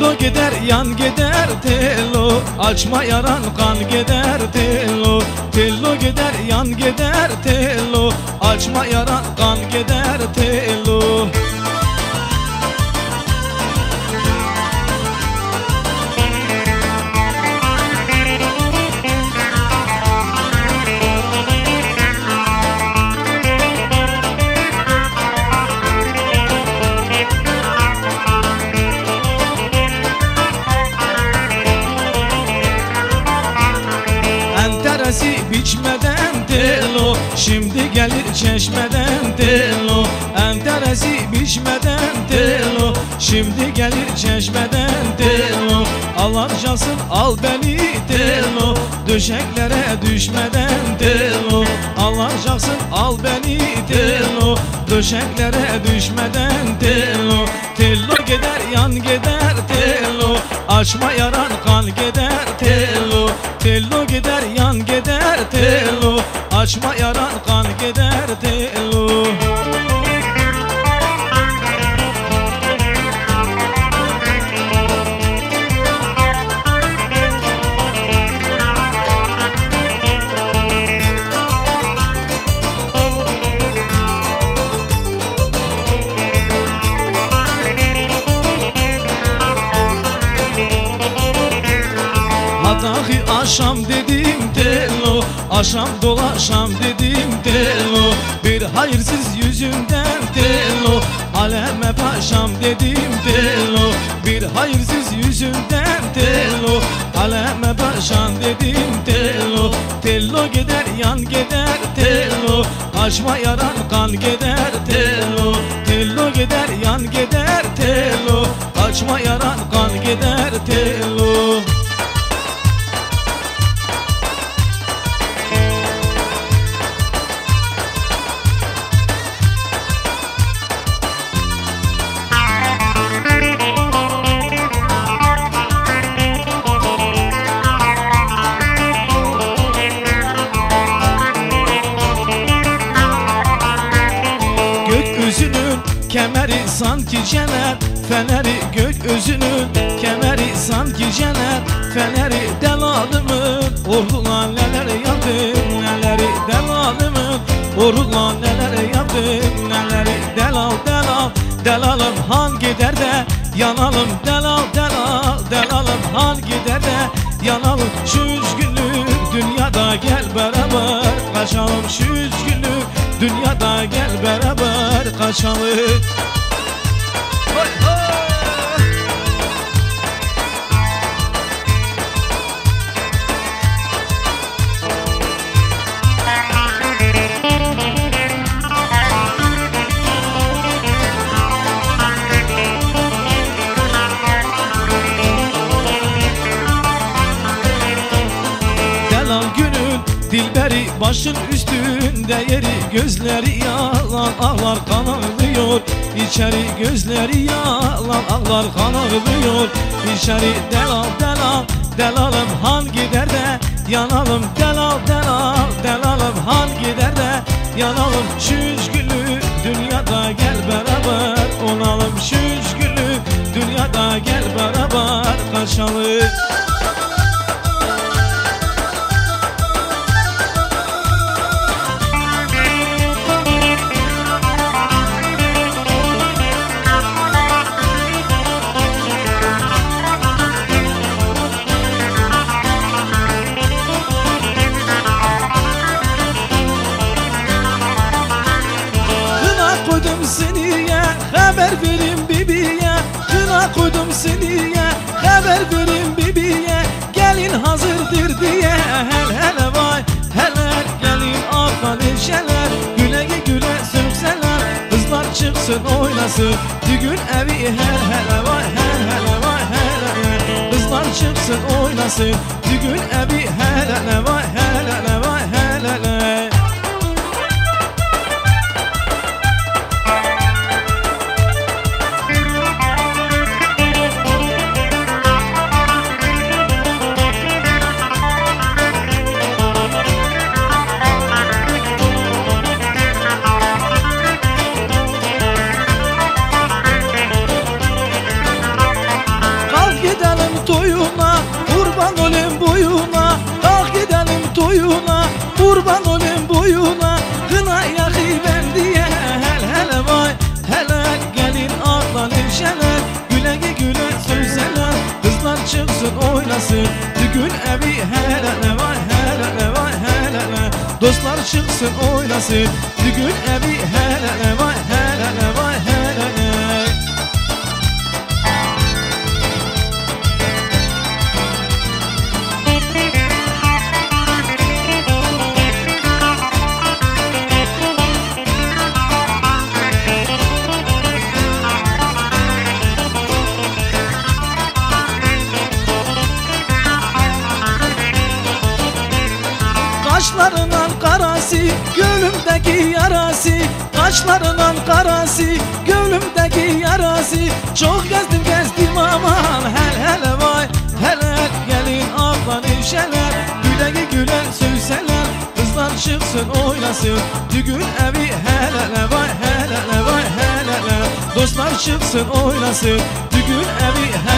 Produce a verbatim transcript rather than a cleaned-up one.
Tello gider yan gider tello, açma yaran kan gider tello. Tello gider yan gider tello, açma yaran kan gider tello. Enteresi biçmeden tello, şimdi gelir çeşmeden tello. Enteresi biçmeden tello, şimdi gelir çeşmeden tello. Alacaksın al beni tello, döşeklere düşmeden tello. Alacaksın al beni tello, döşeklere düşmeden tello. Tello gider yan gider tello, açma yaran kan gider tello. Tello gider yan gider tello, açma yaran kan gider tello. Dahi aşam dedim tello, aşam dolaşam dedim tello. Bir hayırsız yüzünden tello, aleme paşam dedim tello. Bir hayırsız yüzünden tello, aleme paşam dedim tello. Tello gider yan gider tello, açma yaran kan gider tello. Tello gider yan gider tello, açma yaran kan gider tello. Gökyüzünün kemeri sanki cener, feneri gökyüzünün kemeri sanki cener. Feneri delalımın ordulan neler yaptım, neleri delalımın ordulan neler yaptım, neleri delal delal. Delalım hangi derde yanalım, delal delal delalım hangi derde yanalım. Şu üç günlük dünyada gel beraber kaçalım, şu üç günlük dünyada gel beraber kaçalım. Hay hay. Delal günün dilberi başın üstünde yeri, gözleri yalan ağlar kan ağlıyor. İçeri gözleri yalan ağlar kan ağlıyor. İçeri delal delal delalım hangi derde yanalım, delal delal delalım hangi derde yanalım. Şu üç günlük dünyada gel beraber olalım, şu üç günlük dünyada gel beraber kaçalım. Seniye haber verin bibiye, kına koydum seniye haber verin bibiye. Gelin hazırdır diye hel hele vay hele, gelin arkadaşlar güle güle sürseler. Kızlar çıksın oynasın düğün evi hel hele vay hel hele vay hele. Kızlar çıksın oynasın düğün evi hel hele vay hel hele vay hel hele. toyuna, kurban olayım boyuna, kına yakı ben diye. Hele hele vay, hele gelin ağlan evşeler, güle güle sözseler, kızlar çıksın oynasın, düğün evi hele hele vay, hele hele vay, hele hele. Dostlar çıksın oynasın, düğün evi hele hele vay, hele hele vay, hele hele. Kaşlarının karası, gönlümdeki yarası, kaşlarının karası, gönlümdeki yarası. Çok gezdim gezdim aman, hel hele vay, hele gelin ağlan evşeler, güle güle sövseler, kızlar çıksın oynasın, düğün evi hele hele vay, hele hele vay, hele hele. Dostlar çıksın oynasın, düğün evi hele hele.